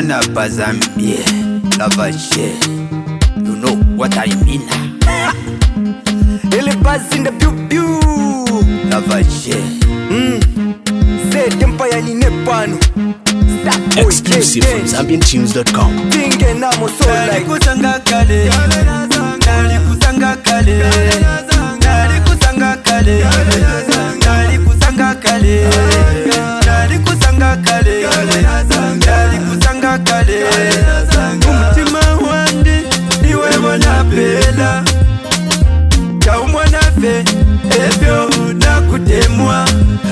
Bana Bazambie, Lavache. You know what I mean. Ele buzz in the pew pew. Lavache. Say Empire ni nepano. Exclusive from ZambianTunes.com. Tinge namo so like kusanga kale. Nali kusanga kale. Nali kusanga kale. Nali kusanga kale. Nali kusanga kale. Nali kusanga kale. Umutima wandi niwe bona pela. Chaumwana fe ebyo nakutemwa.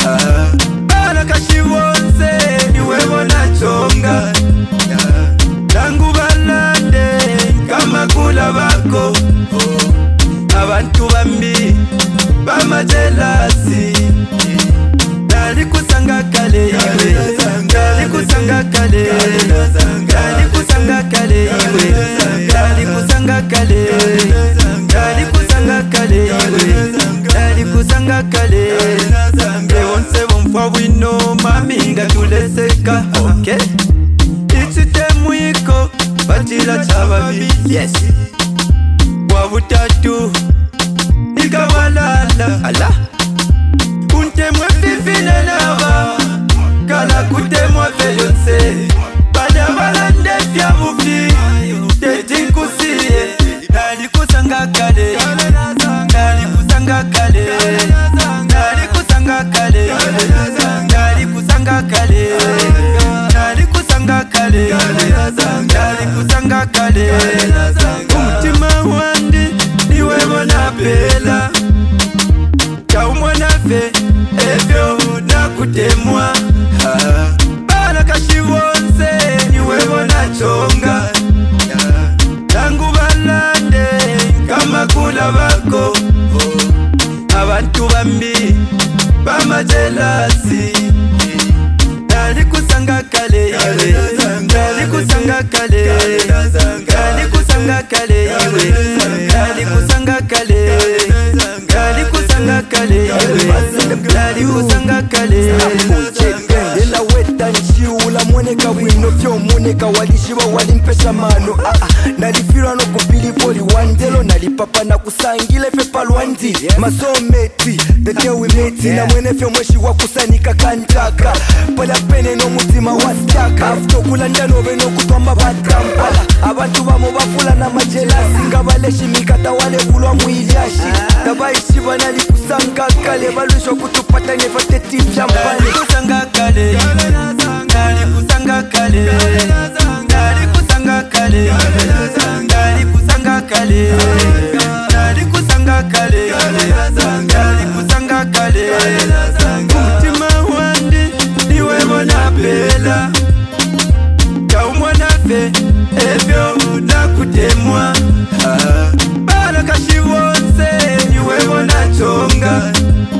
Bana kashiwonse niwe bona chonga. Tangu balande kama kula bako. Abantu bambi bamajelasi. Nali kusanga kale iwe. Nali kusanga kale. Nali kusanga kale iwe. Nali kusanga kale. Nali kusanga kale iwe. Nali kusanga kale. Bewonse bomfwa wino maminga tuleseka. Okay. Ichite mwiko batila chababi. Yes. Wabutatu ikawalala. Allah. Untemwe fifine lava. Kala kutemwa feyonse. Bada balande fya mufi. Teti kusiye. Nali kusanga kale. Nali kusanga kale. Nali kusanga kale. Nali kusanga kale. Nali kusanga kale. Nali kusanga kale. Umutima wandi niwe bona pela. Chaumwana fe ebyo nakutemwa. Bana kashiwonse niwe bona chonga. Tangu balande kama kula bako. Abantu bambi bamajelasi. Nali kusanga kale iwe. Nali kusanga kale. Nali kusanga kale iwe. Nali kusanga kale. Nali kusanga kale iwe. Nali kusanga kale. Ela weta nchiula mweneka wino fyo mweneka walishiwa walimpesha mano. Nalifirwa no kupili poli wandelo. Nalipapa na kusangile fepa lwandi. Masometi, tete wimeti. Na mwene fyo mweshi wakusanika kantaka. Pala pene no mutima wastaka. Afto kulandano beno kutwamba batampala. Abantu bamo bafula na majelasi. Ngabaleshi mikata wale kulwa muiliashi. Tabaishi banali kusanga kale. Balusho kutupata nefate tipya mpale. Kusanga kale. Nali kusanga kale. Nali kusanga kale. Nali kusanga kale. Nali kusanga kale. Nali kusanga kale. Umutima wandi niwe bona pela. Chaumwana fe ebyo nakutemwa. Bana kashiwonse niwe bona chonga.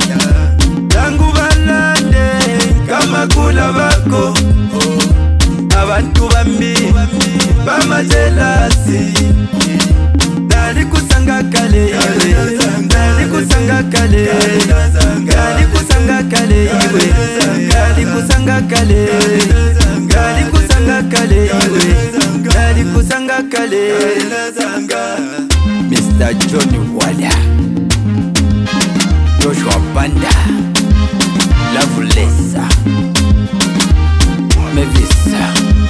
Tangu balande kama kula bako. Abantu bambi bamajelasi. Nali kusanga kale iwe. Nali kusanga kale. Nali kusanga kale iwe. Nali kusanga kale. Nali kusanga kale iwe. Nali kusanga kale. Mr. Johnny Walla. Joshua Banda. Lavulesa. Mevisa.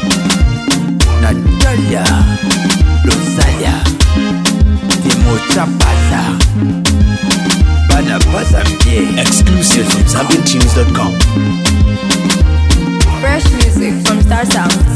Natalia. Rosalia. Timo Chapata. Bana Bazambie. Exclusive from ZambianTunes.com. Fresh music from Star Sound.